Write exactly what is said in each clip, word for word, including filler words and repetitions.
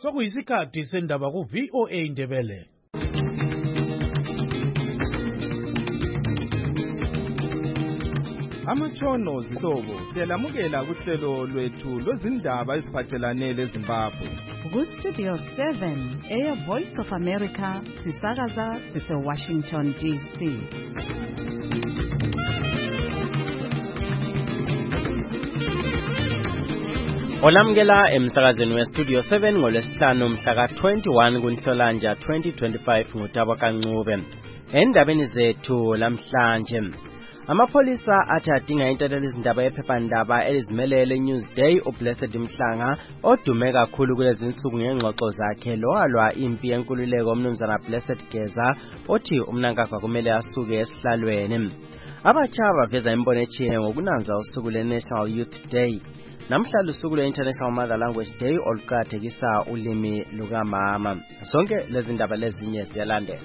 Sokuyisikhathi sendaba ku V O A Ndebele. Amatshono zihlobo siyalamukela kuhlelo lwethu lwezindaba eziphathelane leZimbabwe. Ku Studio seven, Air Voice of America, sisakaza sise Washington D C. Olamukela emsakazweni we Studio seven ngolwesihlanu mhla ka twenty-one kuNhlolanja twenty twenty-five nguTabo Kancube. Endabeni zethu lamhlanje, amapholisa athi adinga intatheli izindaba yephephandaba elizimelele Newsday uBlessed Mhlanga odume kakhulu kulezi insuku ngengxoxo zakhe lowalwa impi yenkululeko umnumzana Blessed Geza othi umnankagwa kumele asuke esihlalweni. Abatsha baveza imbono ethile ngokunanza usuku lwe-National Youth Day. Namhla lusuku lwe-International Mother Language Day oluqakathekisa ulimi lukamama. Sonke lezi ndaba lezinye ziyalandela.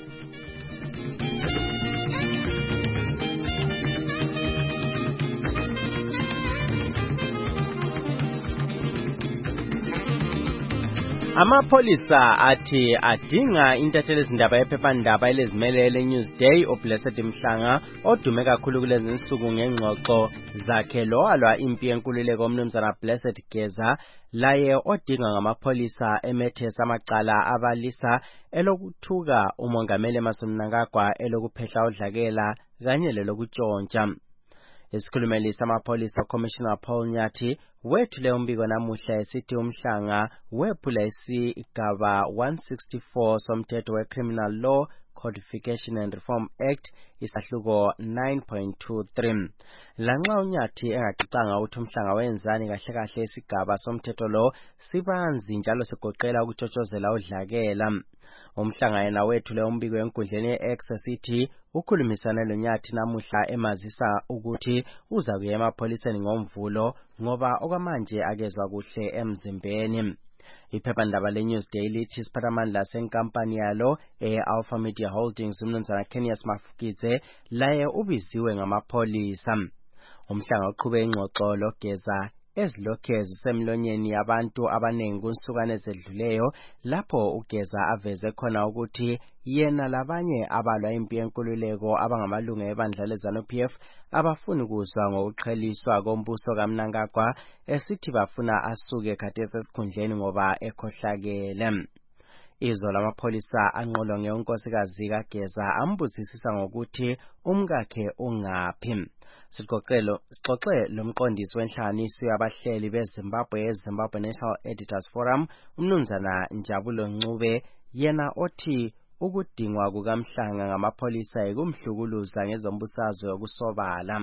Amapholisa athi adinga intatheli izindaba yephephandaba elizimelele Newsday uBlessed Mhlanga odume kakhulu kulezi insuku ngengxoxo zakhe lowalwa impi yenkululeko umnumzana Blessed Geza laye odinga ngamapholisa emethesa amacala abalisa elokuthuka umongameli Emmerson Mnangagwa elokuphehla udlakela kanye lelokutshontsha. Isikhulumeli samapholisa Commissioner Paul Nyathi wethule umbiko namuhla esithi uMhlanga wephula isigaba one sixty-four somthetho we-Criminal Law Codification and Reform Act isahluko nine point two three. Lanxa uNyathi engacicanga ukuthi uMhlanga wenzani kahle kahle isigaba somthetho lo sibanzi njalo sigoqela ukutshotshozela udlakela. Umhlanga yena wethule umbiko enkundleni ye-X esithi ukhulumisana loNyathi namuhla emazisa ukuthi uza kuya emapholiseni ngomvulo ngoba okwamanje akezwa kuhle emzimbeni. Iphephandaba le-Newsday lithi isiphathamandla senkampani yalo e-Alpha Media Holdings umnumzana Kenius Mafukidze laye ubiziwe ngamapholisa. Umhlanga uqhube ingxoxo loGeza ezilokhe zisemlonyeni yabantu abanengi kunsukane ezedluleyo lapho uGeza aveze khona ukuthi yena labanye abalwa impi yenkululeko abangamalungu ebandla leZANU P F abafuni kuzwa ngokuqheliswa kombuso kaMnangagwa esithi bafuna asuke khathesi esikhundleni ngoba ekhohlakele. Izolo amapholisa anqolo ngenkosikazi kaGeza ambuzisisa ngokuthi umkakhe ungaphi. Sixoxelo sixoxe lomqondisi wenhlanganiso yabahleli beZimbabwe eZimbabwe National Editors Forum umnumzana Njabulo Ncube yena othi ukudingwa kukaMhlanga ngamapholisa ekumhlukuluza ngezombusazwe yokusobala.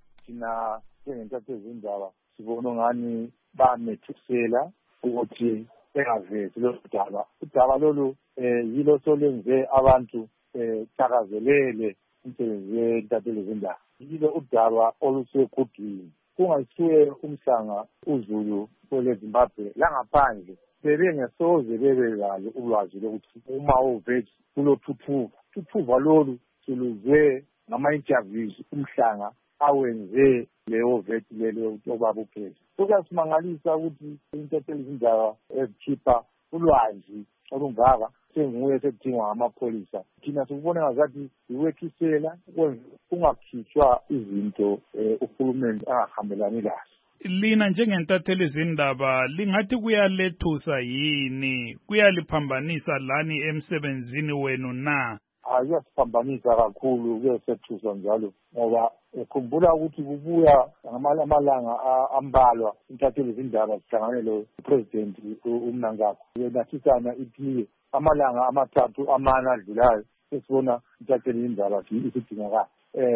Thina njengentatheli izindaba sibona ngani bamethusela ukuthi engavezi lo daba. Udaba lolu yilo solenze abantu thakazelele umsebenzi wentatheli izindaba. Yilo udaba olusekudini. Kungasuye uMhlanga uZulu kweleZimbabwe langaphandle bebengesoze bebelalo ulwazi lokuthi uma uveti kulothuthuva. Thuthuva lolu siluzwe ngama-interviews uMhlanga awenze leyo veti lelo obaba uPhezi. Kuyasimangalisa ukuthi intatheli izindaba ezikhipha ulwazi olungaka senguye sekudingwa ngamapholisa. Thina sikubona ngazathi iwethisela kungakhishwa izinto uhulumeni angahambelani lazo. Lina njengentatheli izindaba lingathi kuyalethusa yini, kuyaliphambanisa lani emsebenzini wenu na? Ayasiphambanisa kakhulu, kuyasethusa njalo ngoba ukhumbula ukuthi kubuya ngamalanga ambalwa intatheli izindaba zihlanganele uPresident uMnangagwa yenathisana iphiwe amalanga amathathu amane adlulayo esibona intatheli izindaba isidingakala.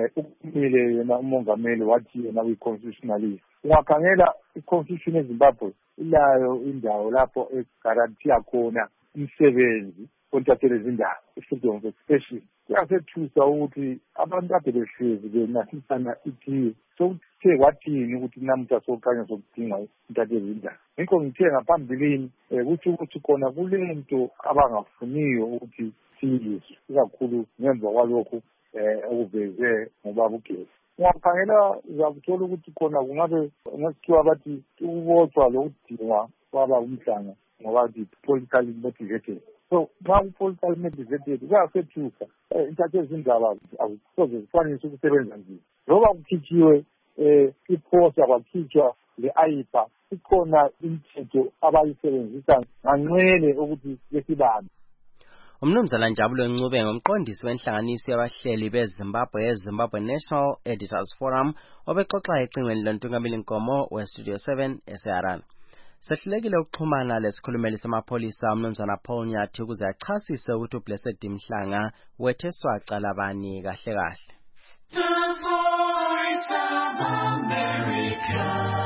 Ukumile yena umongameli wathi yena uyi-constitutionalist. Ungakhangela i-constitution eZimbabwe ilayo indawo lapho egarantiya khona umsebenzi ontatheli izindaba, i-freedom of expression. Kuyasethusa ukuthi abantu ade behlezi benathisana iphiwe sokuthe kwathini ukuthi namuhla sokukhanya sokudinga intatheli izindaba. Ngikho ngithe ngaphambilini ukuthi ukuthi khona kule nto abangafuniyo ukuthi siyizwe ikakhulu ngemva kwalokhu okuveze ngobaba uGeza. ungakhangela uzakuthola ukuthi khona kungabe ngesikhiwa bathi ukubotshwa lokudingwa kwaba umhlanga ngoba political motivated. So nxa ku-political motivated kuyafethusa intatheli zindaba akusoze zifanise ukusebenza nzima. Loba kukhitshiwe um iphosa kwakhitshwa le-ayipa ikhona imithetho abayisebenzisa nganxele ukuthi besibambe. Umnumzana Njabulo Ncube ngumqondisi wenhlanganiso yabahleli beZimbabwe yeZimbabwe National Editors Forum obexoxa ecingweni lontungameli Nkomo weStudio seven eseHarare. Sehlulekile ukuxhumana lesikhulumeli samapholisa umnumzana Paul Nyathi ukuze achasise ukuthi uBlessed Mhlanga wetheswa cala bani kahle kahle. The Voice of America,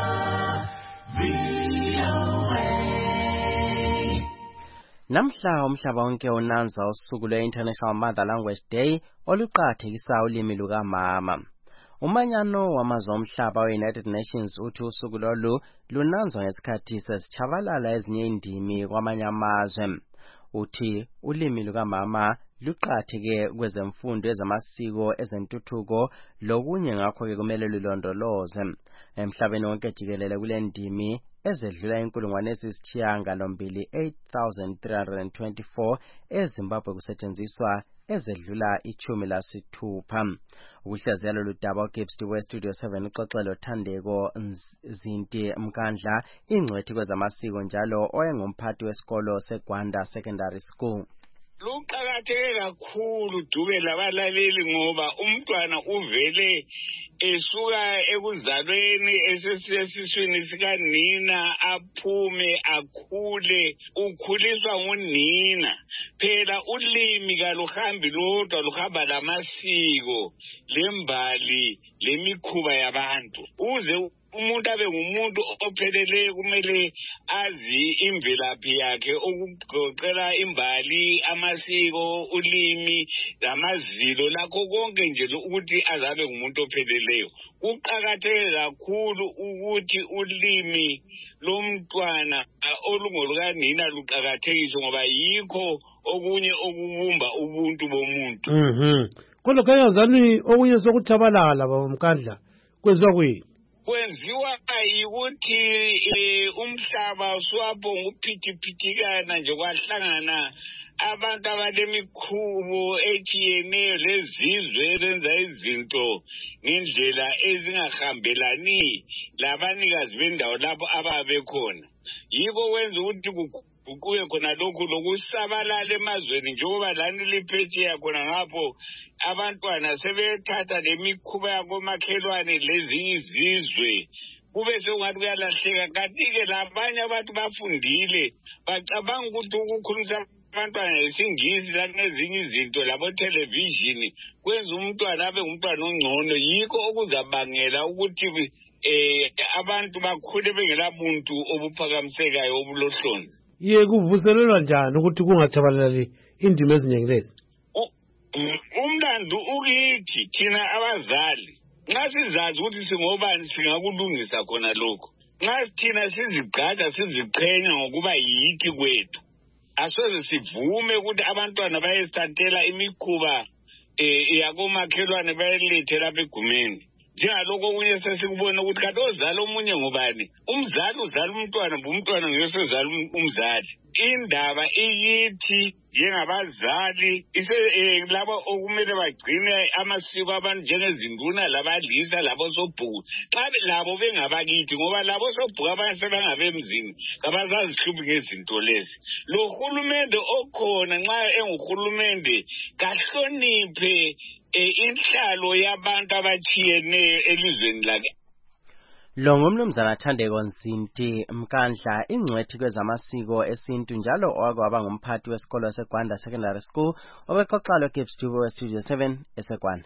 V O A. Namhla umhlaba wonke unanza usuku lwe-International Mother Language Day oluqakathekisa ulimi lukamama. Umanyano wamazwe omhlaba we-United Nations uthi usuku lolu lunanzwa ngesikhathi sesitshabalala ezinye indimi kwamanye amazwe. Uthi ulimi lukamama luqakatheke kwezemfundo ezamasiko ezentuthuko lokunye ngakho-ke kumele lulondoloze. Emhlabeni wonke jikelele kule ndimi ezedlula inkulungwane eziyisishiyagalombili eight thousand three hundred twenty-four eZimbabwe kusetshenziswa ezedlula ichumi lasithupha. Ukuhlaziya lolu daba uGibsty weStudio seven uxoxelo Thandeko Zinti Mkandla ingcwethi kwezamasiko njalo oyengumphathi wesikolo seGwanda Secondary School. Luqakatheke kakhulu Dube labalaleli ngoba umntwana uvele esuka ekuzalweni esesiswini sikanina aphume akhule ukhuliswa ngunina. Phela ulimi kaluhambi lodwa luhamba lamasiko lembali lemikhuba yabantu. Uze umuntu abe ngumuntu opheleleyo kumele azi imvelaphi yakhe okugoqela imbali, amasiko, ulimi, lamazilo lakho konke nje ukuthi azabe ngumuntu opheleleyo. Kuqakatheke kakhulu ukuthi ulimi lomntwana olungolukanina luqakathekiswe ngoba yikho okunye okubumba ubuntu bomuntu. Mhm. Kodwa kayazani okunye sokuchabalala bamkandla kwenziwa kwini? Kwenziwa ukuthi umhlaba swapho nguphithiphitikana nje kwahlangana abantu abalemikhubo etshiyeneyo lezizwe ezenza izinto ngendlela ezingahambelani labanikazi bendawo lapho ababekhona. Yiko kwenza ukuthi kuye khona lokhu lokusabalala emazweni njengoba lani liphetsheya khona ngapho abantwana sebethatha lemikhuba yakomakhelwane lezinye izizwe kube sekungathi kuyalahleka. Kanti-ke labanye abantu bafundile bacabanga ukuthi ukukhulisa abantwana ngesingisi lanezinye izinto labo-television kwenza umntwana abe ngumntwana ongcono. Yikho okuzabangela ukuthi eh abantu bakhule bengelabuntu obuphakamisekayo obulohlonzi. Ye kuvuselelwa njani ukuthi kungachabalali indimi ezinyengilezi? Umlando ukithi thina abazali nxa sizazi ukuthi singobani singakulungisa khona lokho. Nxa thina sizigqaja siziqhenya ngokuba yithi kwethu asoze sivume ukuthi abantwana bayesithathela imikhuba eh yakomakhelwane bayelethe lapha egumeni. Njengalokho okunye sesikubona ukuthi kanti ozali omunye ngubani. Umzali uzala umntwana umntwana ngiyosozala umzali. Indaba iyithi njengabazali ise labo okumele bagcine amasiko abantu njengezinduna labalisa labo sobhuku. Xa labo bengabakithi ngoba labo sobhuku abanye sebangabemzini kabazazihluphi ngezinto lezi. Lo hulumende okhona nxa enguhulumende kahloniphe inhlalo yabantu abachiyeneyo elizweni lakhe. Lo ngumnumzana Thandeko Zinti Mkandla ingcwethi kwezamasiko esintu njalo okwaba ngumphathi wesikolo seGwanda Secondary School obexoxa loGibsty weStudio seven eseGwanda.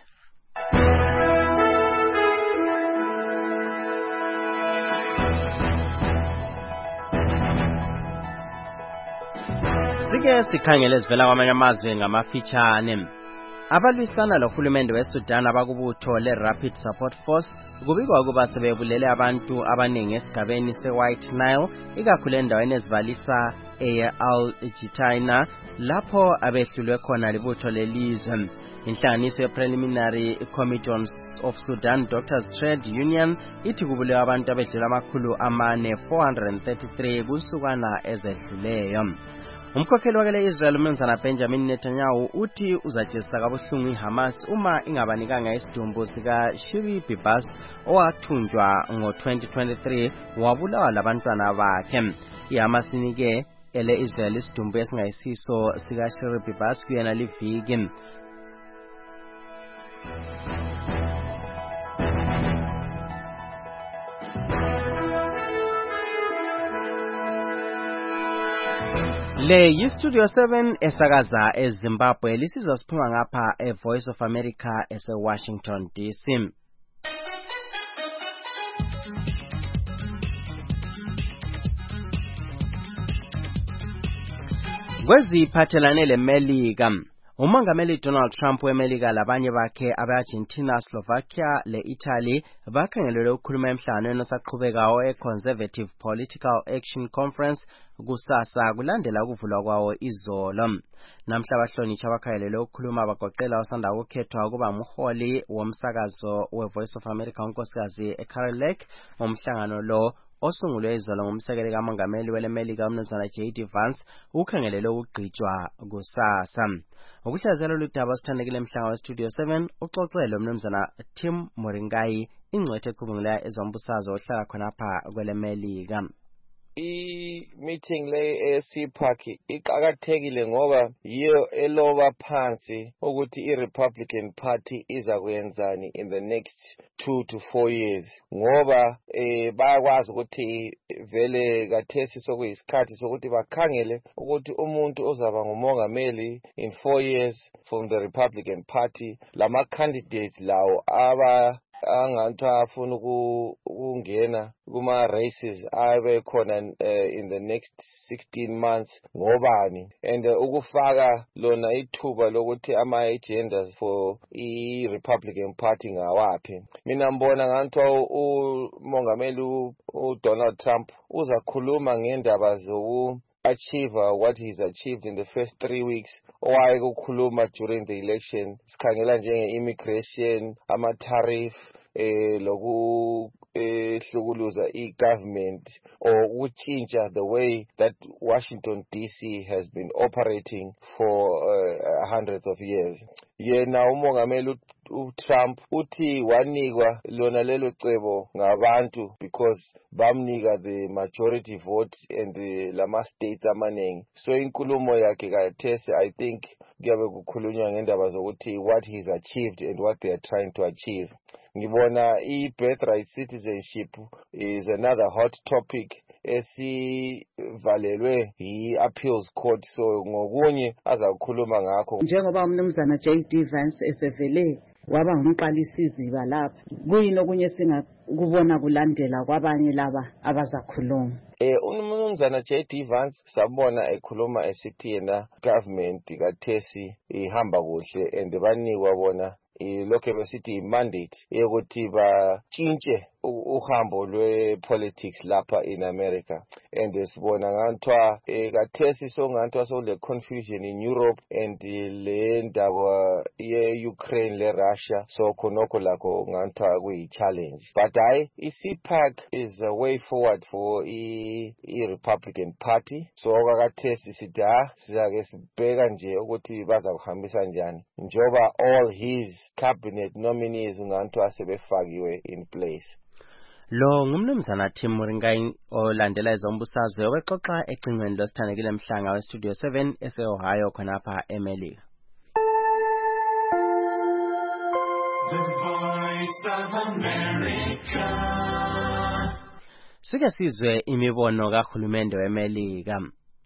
Sike sikhangele sivela kwamanye amazwe ngamafitshane. Abalwisana lohulumende weSudan abakubutho le-Rapid Support Force kubikwa ukuba sebebulele abantu abaningi esigabeni se-White Nile ikakhulu endaweni ezibalisa e-Al Jitaina lapho abehlulwe khona libutho lelizwe. Inhlanganiso ye-Preliminary Committee on of Sudan Doctors Trade Union ithi kubulewe abantu abedlula amakhulu amane four hundred thirty-three kusukwana ezedluleyo. Umkhokheli wakele Israel umnumzana Benjamin Netanyahu uthi uzajezisa kabuhlungu iHamas uma ingabanikanga isidumbu sika Shiri Bibas owathunjwa ngo twenty twenty-three wabulawa labantwana bakhe. iHamas inike ele Israel isidumbu esingayisiso sika Shiri Bibas kuyena liviki. Le yiStudio seven esakaza eZimbabwe lisizwa siphuma ngapha eVoice of America eseWashington D C. Kweziphathelane leMelika, umongameli Donald Trump weMelika labanye bakhe abe-Argentina, Slovakia le-Italy bakhangelelwe ukukhuluma emhlanganweni osaqhubekayo e-Conservative Political Action Conference kusasa kulandela ukuvulwa kwawo izolo. Namhla abahlonishwa abakhangelelwe ukukhuluma bagoqela osanda ukukhethwa ukuba umholi womsakazo we-Voice of America unkosikazi Carol Lake. Umhlangano lo osungulwe izolo ngumsekeli kamongameli weleMelika umnumzana J D Vance ukhangelelwe ukugqitshwa kusasa. Ukuhlazela ludaba sithandekile emhlanga weStudio seven uxoxelo umnumzana Tim Moringai ingcwethe ekhubungulayo ezombusazo ohlala khonapha kweleMelika. I-meeting le e-C PAC iqakathekile ngoba yiyo eloba phansi ukuthi i-Republican Party iza kuyenzani in the next two to four years ngoba eh bayakwazi ukuthi vele kathesi sokuyisikhathi sokuthi bakhangele ukuthi umuntu ozaba ngumongameli in four years from the Republican Party lama candidates lawo aba angathi afuna ukungena kuma races abe khona in the next sixteen months ngobani and ukufaka lona ithuba lokuthi ama agendas for i Republican Party ngawaphi. Mina ngibona ngathi umongameli uDonald Trump uzakhuluma ngendaba zoku achieve what he's achieved in the first three weeks owaye ukukhuluma during the election sikhangela njenge immigration ama tariff eh loku ehlukuluza i-government or ukutshintsha the way that Washington D C has been operating for uh, hundreds of years. Yena umongameli uTrump uthi wanikwa lona lelo cebo ngabantu because bamnika the majority vote and the lama states amaningi. So inkulumo yakhe kathesi I think kuyabe kukhulunywa ngendaba zokuthi what he's achieved and what they are trying to achieve. Ngibona i-birthright citizenship is another hot topic esivalelwe yi-appeals court, so ngokunye azakukhuluma ngakho. Njengoba umnumzana J D Vance esevele waba ngumqalisi iziba lapha, kuyini okunye singakubona kulandela kwabanye laba abazakhuluma? Eh umnumzana J D Vance sabona ekhuluma esithi yena government kathesi ihamba kuhle and banikwa bona lokho besithi mandate yokuthi batshintshe uhambo lwe-politics lapha in America. And sibona ngantwa kathesi so ngantwa so le confusion in Europe and le ndaba ye-Ukraine le-Russia, so khonokho lakho ngantwa kuyi-challenge. But hayi, i-C PAC is a way forward for i-Republican Party. So kathesi sithi ha sizake sibheka nje ukuthi baza kuhambisa njani njoba all his cabinet nominees ngantwa sebefakiwe in place. Lo ngumnumzana Tim Moringai olandela ezombusazwe wexoxa ecingweni losithandekile emhlanga weStudio seven ese-Ohio khonapha eMelika. The Voice of America. Sike sizwe imibono kahulumende weMelika.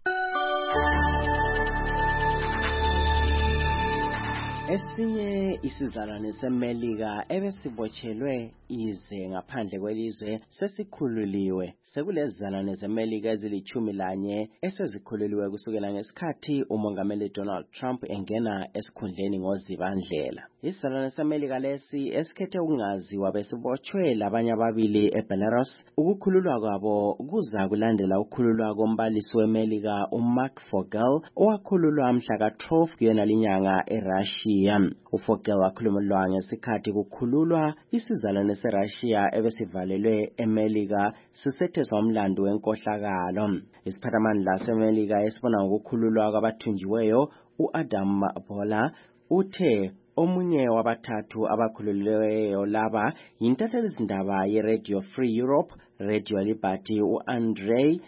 Esinye isizalwane seMelika ebesibotshelwe ize ngaphandle kwelizwe sesikhululiwe. Sekulezizalwane zeMelika ezilichumi lanye esezikhululiwe kusukela ngesikhathi umongameli Donald Trump engena esikhundleni ngozibandlela. Isizalwane seMelika lesi esikhethe ukungaziwa besibotshwe labanye ababili eBelarus. Ukukhululwa kwabo kuza kulandela ukukhululwa kombalisi weMelika uMark Vogel owakhululwa mhla ka twelve kuyona linyanga eRussia. Russia. uFogel wakhuluma ngesikhathi kukhululwa isizalwane seRussia ebesivalelwe eMelika sisetheswa umlando wenkohlakalo. Isiphathamandla seMelika esibona ngokukhululwa kwabathunjiweyo uAdam Bola uthe omunye wabathathu abakhululiweyo laba yintathelizindaba yeRadio Free Europe, Radio Liberty uAndrei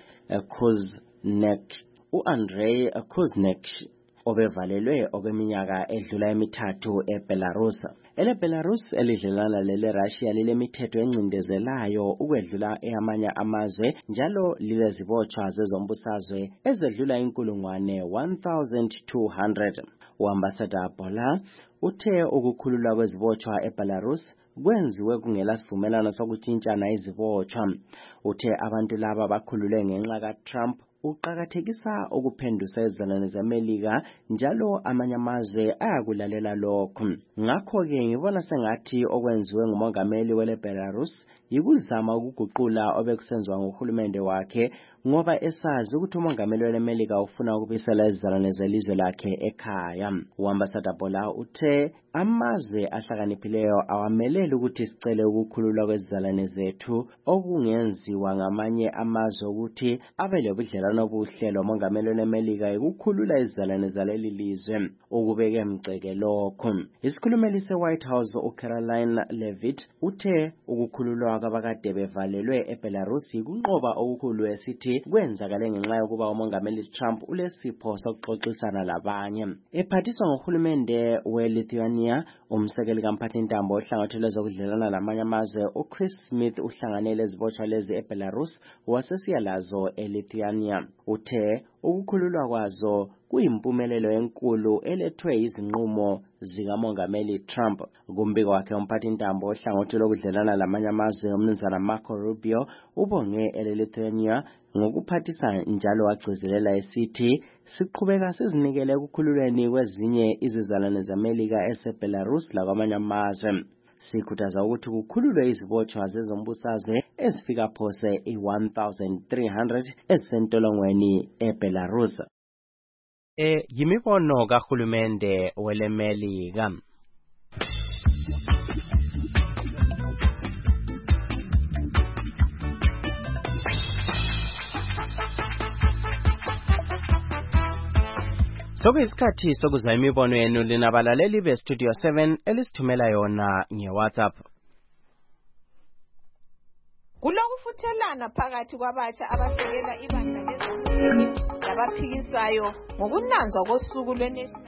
Kuznek uAndrei Kuznek obevalelwe okweminyaka edlula emithathu eBelarus. Ele Belarus elidlelana lele Russia lile mithetho encindezelayo ukwedlula eyamanye amazwe njalo lile zibotshwa zezombusazwe ezedlula inkulungwane one thousand two hundred. uAmbassador Bola uthe ukukhululwa kwezibotshwa eBelarus kwenziwe kungela sivumelano sokutshintshana izibotshwa. Uthe abantu laba bakhululwe ngenxa kaTrump uqakathekisa ukuphendusa izizalwane zeMelika njalo amanye amazwe ayakulalela lokho. Ngakho-ke ngibona sengathi okwenziwe ngumongameli wele Belarus yikuzama ukuguqula obekusenziwa ngohulumende wakhe ngoba esazi ukuthi umongameli weleMelika ufuna ukubisela izizalwane zelizwe lakhe ekhaya. uAmbassador Bola uthe amazwe ahlakaniphileyo awameleli ukuthi sicele ukukhululwa kwezizalwane zethu okungenziwa ngamanye amazwe ukuthi abe lobudlelwano obuhle lomongameli weleMelika ukukhulula izizalwane zaleli lizwe ukubeke emgceke lokho. Isikhulumeli seWhite House uCaroline Leavitt uthe ukukhululwa kwabakade bevalelwe eBelarus kunqoba okukhulu esithi kwenzakale ngenxa yokuba umongameli Trump ulesipho sokuxoxisana labanye. Ephathiswa ngohulumende weLithuania, umsekeli kamphathintambo ohlangothele zokudlelana lamanye amazwe uChris Smith uhlanganele ezibotshwa lezi eBelarus wasesiya lazo eLithuania. Uthe ukukhululwa kwazo kuyimpumelelo enkulu elethwe izinqumo zikamongameli Trump. Kumbiko wakhe umphathintambo ohlangothele lokudlelana lamanye amazwe umnumzana Marco Rubio ubonge eLithuania ngokuphathisa njalo wagcizelela esithi siqhubeka sizinikele ekukhululweni kwezinye izizalwane zeMelika eseBelarus lakwamanye amazwe. Sikhuthaza ukuthi kukhululwe izibotshwa zezombusazwe ezifika phose i-one thousand three hundred ezisentolongweni eBelarus. E yimibono kahulumende weleMelika. Sokuyisikhathi sokuzwa imibono yenu linabalaleli beStudio seven elisithumela yona ngeWhatsApp. Kulokufuthelana phakathi kwabatsha abasekela ibandla lezamuni labaphikisayo ngokunanzwa kosuku lweNational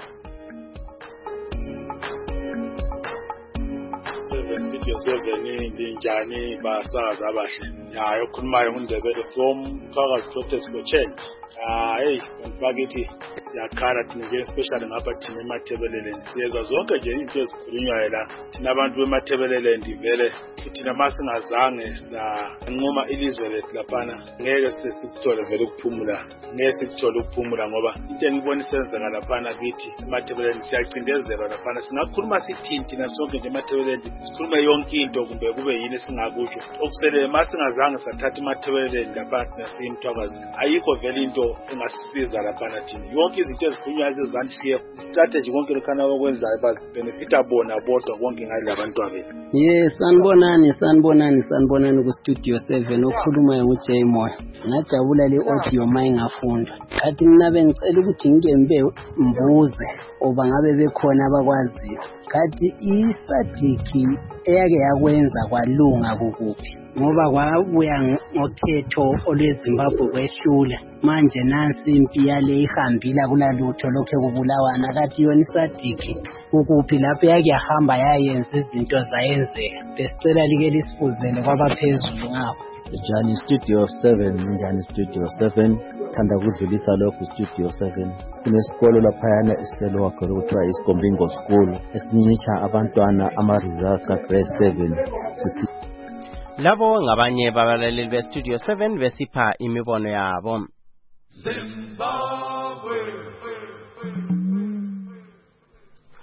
Studio seven linjani basaza abahle. Ya yokhulumayo uNdebele from Phakathi Protest for Change. Ah hey bakithi yakhala thina nje especially ngapha thina eMathebeleleni siyeza zonke nje into ezikhulunywayo la thina abantu beMathebeleleni vele thina masingazange sanquma ilizwe lethu laphana ngeke sesikuthole vele ukuphumula ngeke sikuthole ukuphumula ngoba into engibona isenzeka laphana kithi eMathebeleleni siyacindezelwa laphana singakhuluma sithini thina sonke nje eMathebeleleni sikhuluma yonke into kumbe kube yini singakusho okusele masingazange sathatha eMathebeleleni laphana nasimthwakazi ayikho vele into engasisiza laphana thina yonke izinto ezifunyayo ezizanisiye strategy konke lokhana okwenzayo ba benefita bona bodwa konke ngale labantwana bethu. Yes, sanibonani sanibonani sanibonani ku Studio seven okhuluma nguJay Moya. Ngajabula le audio mayingafunda. Kathi mina bengicela ukuthi ngikembe mbuze oba ngabe bekhona abakwaziyo. Kathi isadiki eyake yakwenza kwalunga kukuphi ngoba kwabuya ngokhetho olweZimbabwe kwehlula manje nansi impi yale ihambila kulalutho lokho kubulawana kathi yona isadiki ukuphi lapho yake yahamba yayenza izinto zayenzeka besicela like lisifuzele kwabaphezulu ngapho. Njani Studio seven njani Studio seven thanda kudlulisa lokho Studio seven kunesikolo laphayana iselo wakho ukuthiwa iSkombingo School esincitsha abantwana ama results ka grade seven sisi labo ngabanye babalaleli beStudio seven besipha imibono yabo. Zimbabwe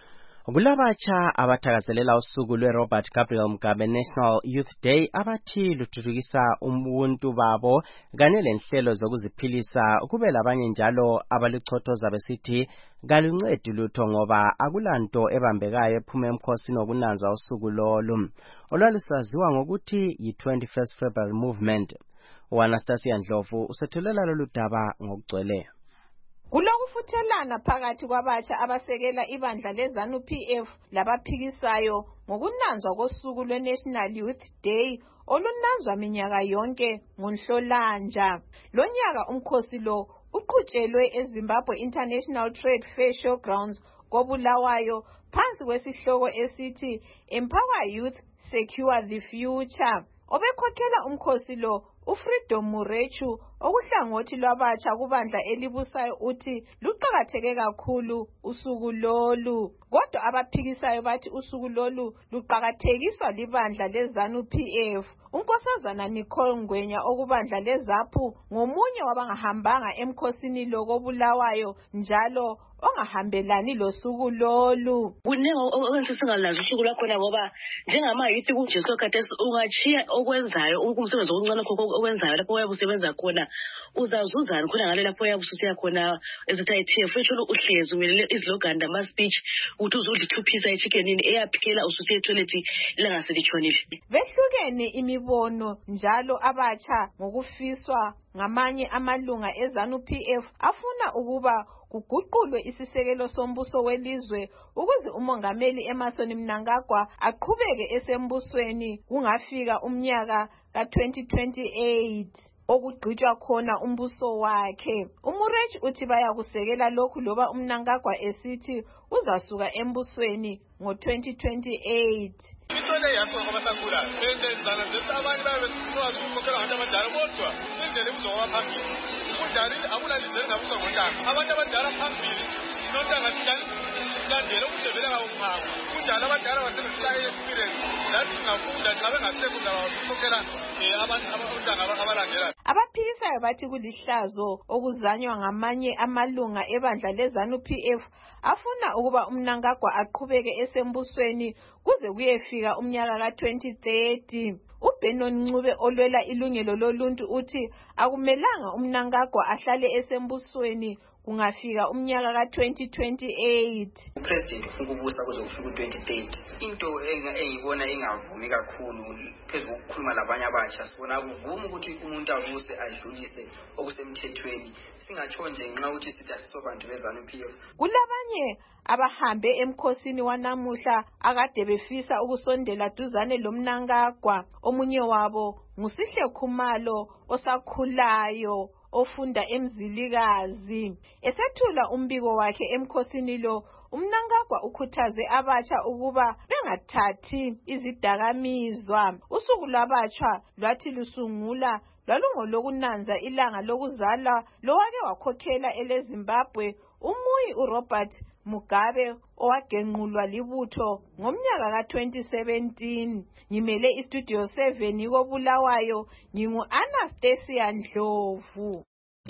Kulabatsha abathakazelela usuku lwe-Robert Gabriel Mugabe National Youth Day abathi luthuthukisa ubuntu babo kanye lenhlelo zokuziphilisa kube labanye njalo abalichothoza besithi kaluncedi lutho ngoba akulanto ebambekayo ephuma emkhosini wokunanza usuku lolu olwalusaziwa ngokuthi yi-twenty-first February Movement. U-Anastasia Ndlovu usethulela lolu daba ngokugcweleyo. Kulokufuthelana phakathi kwabatsha abasekela ibandla leZANU P F labaphikisayo ngokunanzwa kosuku lwe-National Youth Day olunanzwa minyaka yonke ngoNhlolanja. Lonyaka umkhosi lo uqhutshelwe eZimbabwe International Trade Fair Showgrounds koBulawayo phansi kwesihloko esithi Empower Youth, Secure the Future. Obekhokhela umkhosi lo uFreedom Murechu okuhlangothi lwabatsha kubandla elibusayo uthi luqhakatheke kakhulu usuku lolu. Kodwa abaphikisayo bathi usuku lolu luqhakathekiswa libandla leZANU P F. Unkosazana Nicole Ngwenya okubandla leZAPU ngomunye wabangahambanga emkhosini lo koBulawayo njalo ongahambelani losuku lolu. Kuningi okwensisingalazi usuku lakhona ngoba njengama youth kunjeso kade ungachiya okwenzayo umsebenzi okuncane khokho okwenzayo lapho uyabe usebenza khona uzazuzana khona ngale lapho uyabe ususiya khona ezitha I T F futhi uhlezi welele iziloganda ama speech uthi uzudla two pieces of chicken ini eyaphikela ususiya toilet langaselitshonile. Behlukene imibono njalo abatsha ngokufiswa ngamanye amalunga eZANU P F afuna ukuba kuguqulwe isisekelo sombuso welizwe ukuze umongameli Emmerson Mnangagwa aqhubeke esembusweni kungafika umnyaka ka twenty twenty-eight okugqitshwa khona umbuso wakhe. Umurechi uthi bayakusekela lokhu loba uMnangagwa esithi uzasuka embusweni ngo twenty twenty-eight. Isole yakho kwabasakhula benzenzana zesabanye babe besikwazi ukukhokhela abantu abadala kodwa indlela emzoba phambili kunjani akulalizwe ngabuso ngontanga abantu abadala phambili nontanga njani landela ukusebenzela ngaphambi kunjani abadala basebenzisa experience lathi ngafunda xa bengasekunda ukukhokhela abantu abantanga abalandela. Abaphikisayo bathi kulihlazo okuzanywa ngamanye amalunga ebandla leZANU P F afuna ukuba uMnangagwa aqhubeke esembusweni kuze kuyefika umnyaka ka twenty thirty. uBenon Ncube olwela ilungelo loluntu uthi akumelanga uMnangagwa ahlale esembusweni kungafika umnyaka ka twenty twenty-eight. Upresident ufuna ukubusa kuze kufike twenty thirty. Into engiyibona engavumi kakhulu phezulu ukukhuluma labanye abatsha sibona kuvuma ukuthi umuntu abuse adlulise okusemthethweni singachonje nxa uthi sithi asisobantu beZANU P F. Kulabanye abahambe emkhosini wanamuhla akade befisa ukusondela duzane loMnangagwa. Omunye wabo nguSihle Khumalo osakhulayo ofunda eMzilikazi. Esethula umbiko wakhe emkhosini lo uMnangagwa ukhuthaze abatsha ukuba bengathathi izidakamizwa. Usuku lwabatsha lwathi lusungula lwalungolokunanza ilanga lokuzala lowake wakhokhela eleZimbabwe umuyi uRobert Mugabe owagenqulwa libutho ngomnyaka ka twenty seventeen. Ngimele iStudio seven koBulawayo ngingu Anastasia Ndlovu.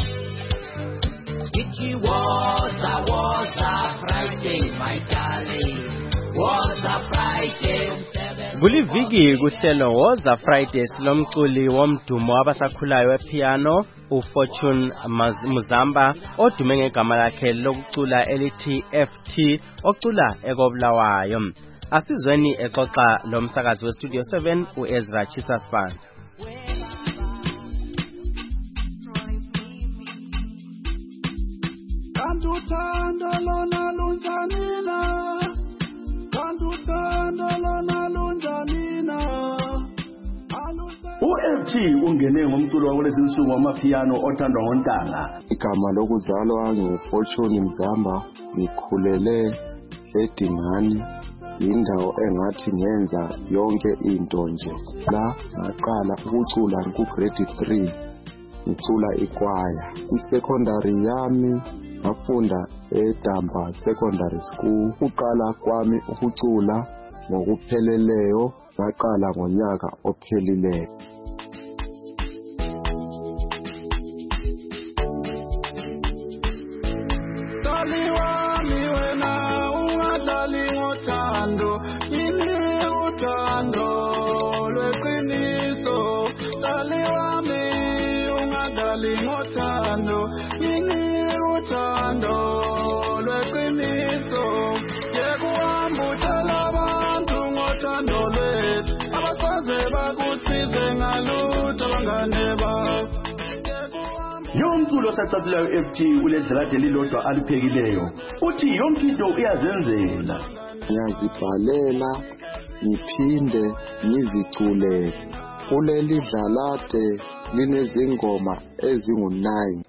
It was a was a Friday, my darling. Was a Friday. Kuliviki kuhlelo Woza Friday silomculi womdumo abasakhulayo wepiano uFortune Muzamba odume ngegama lakhe lokucula elithi F T ocula ekobulawayo. Asizweni exoxa lomsakazi weStudio seven uEzra Chisaspan. Kanduthando lona lunjanina Kanduthando lona lunjanina U-F T ungene ngomculo wakulezi insuku wamapiano othandwa ngontanga. Igama lokuzalwa nguFortune Mzamba, ngikhulele eDingani, indawo engathi ngenza yonke into nje. La ngaqala ukucula ku-grade three, ngicula ikwaya. I-secondary yami ngafunda eDamba Secondary School. Uqala kwami ukucula ngokupheleleyo ngaqala ngonyaka ophelileyo. Dali wami wena ungadlali ngothando uthando nginika uthando lweqiniso yekuhamba utshela abantu ngothando lwethu abasaze bakusize ngalutho abangane bakho. Yomculo sacaphilayo F T uledlela delilodwa aliphekileyo uthi yonke into uyazenzela. Ngiyazibhalela ngiphinde ngizicule kuleli dlalade linezingoma ezingu-nine.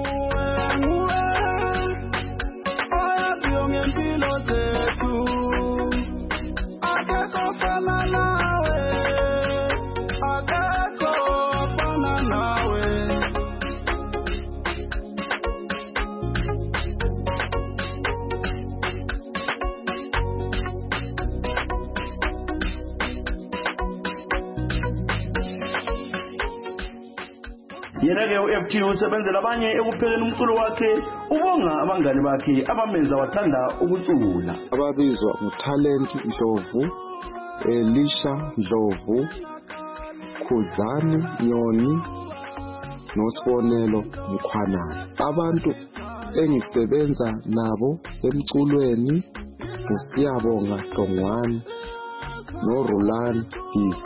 Yena-ke u-F T usebenzela abanye ekuphekeni umculo wakhe ubonga abangani bakhe abamenza wathanda ukucula. Ababizwa nguTalent Ndlovu, Elisha Ndlovu, Khuzani Nyoni noSibonelo Mkhwanana. Abantu engisebenza nabo emculweni uSiyabonga Dongwane noRulan Gig.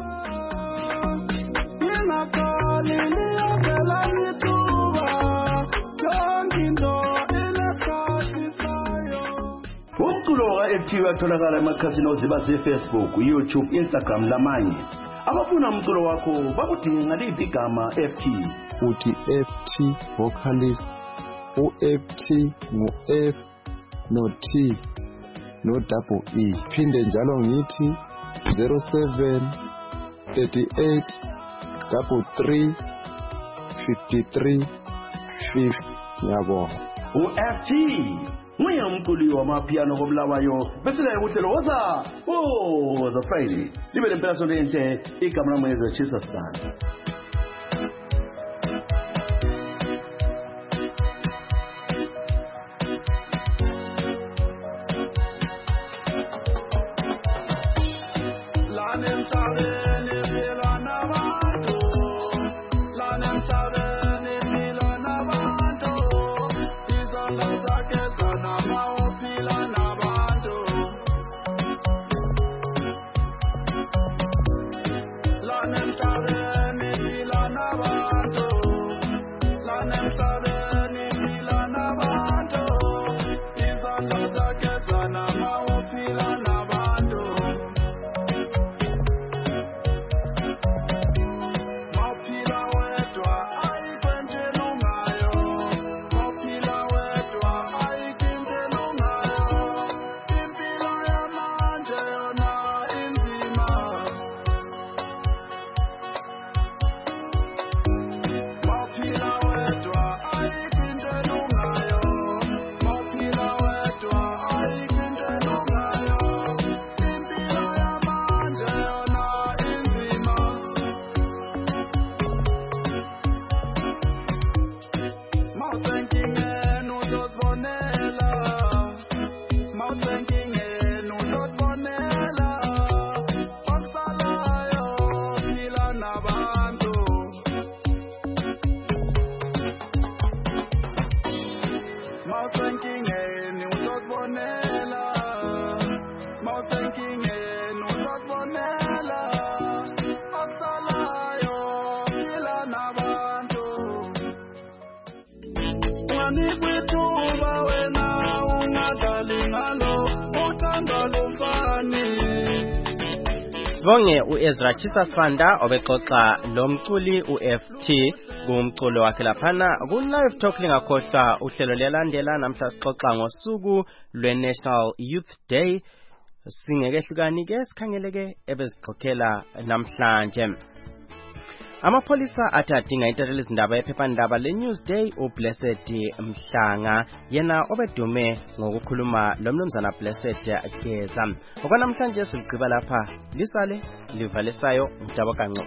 Umculo wa F T uyatholakala emakhasini oziba ze-Facebook, YouTube, Instagram lamanye. Abafuna umculo wakho bakudinga ngaliphi igama F T? Uthi F T vocalist, u-F T ngu-F no T no double E. Phinde njalo ngithi zero seven thirty-eight double three fifty-three fifty. Ngiyabonga. U-F T nguye umculi wamapiano koBulawayo bese la uhlelo woza oh woza Friday libe lempela sonto enhle igama lami ezochisa stand. Sibonge uEzra Chisasanda obexoxa lomculi uF T kumculo wakhe laphana ku Live Talk. Lingakhohlwa uhlelo liyalandela namhla sixoxa ngosuku lweNational Youth Day. Singekehlukani ke sikhangeleke ebezixoxela namhlanje. Amapholisa athi adinga intatheli izindaba ephephandaba leNewsday uBlessed Mhlanga yena obedume ngokukhuluma lomnumzana Blessed Geza. Okwanamhlanje siligqiba lapha lisale livalisayo Mdabo Kanco.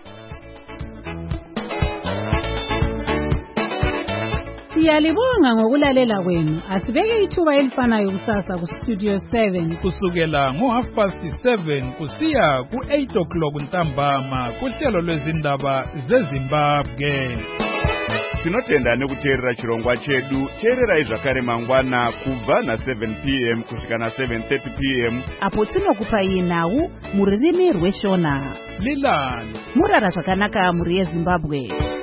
Siyalibonga ngokulalela kwenu. Asibeke ithuba elifanayo kusasa ku Studio seven kusukela ngo half past seven kusiya ku eight o'clock ntambama kuhlelo lwezindaba zeZimbabwe. tinotenda nekuteerera chirongwa chedu. Teererai zvakare mangwana kubva na seven p m kusvika na seven thirty p m apo tinokupai nhau mururimi rweshona. Lilani murara zvakanaka muri yeZimbabwe.